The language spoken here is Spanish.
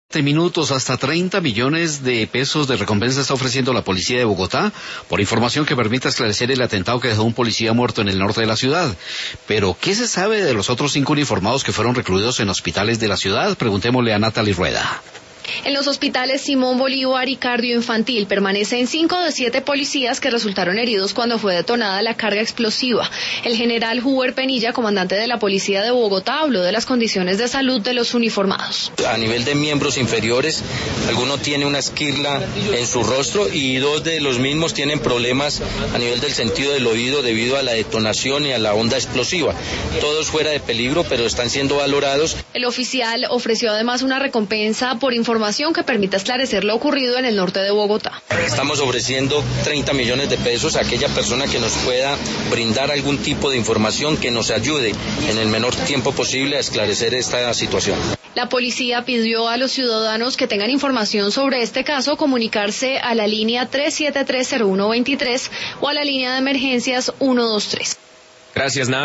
Minutos, hasta 30 millones de pesos de recompensa está ofreciendo la policía de Bogotá por información que permita esclarecer el atentado que dejó un policía muerto en el norte de la ciudad. Pero, ¿qué se sabe de los otros 5 uniformados que fueron recluidos en hospitales de la ciudad? Preguntémosle a Natalie Rueda. En los hospitales Simón Bolívar y Cardioinfantil permanecen 5 de 7 policías que resultaron heridos cuando fue detonada la carga explosiva. El general Huber Penilla, comandante de la policía de Bogotá, habló de las condiciones de salud de los uniformados. A nivel de miembros inferiores, alguno tiene una esquirla en su rostro y 2 de los mismos tienen problemas a nivel del sentido del oído debido a la detonación y a la onda explosiva. Todos fuera de peligro, pero están siendo valorados. El oficial ofreció además una recompensa por información que permita esclarecer lo ocurrido en el norte de Bogotá. Estamos ofreciendo 30 millones de pesos a aquella persona que nos pueda brindar algún tipo de información que nos ayude en el menor tiempo posible a esclarecer esta situación. La policía pidió a los ciudadanos que tengan información sobre este caso comunicarse a la línea 3730123 o a la línea de emergencias 123. Gracias,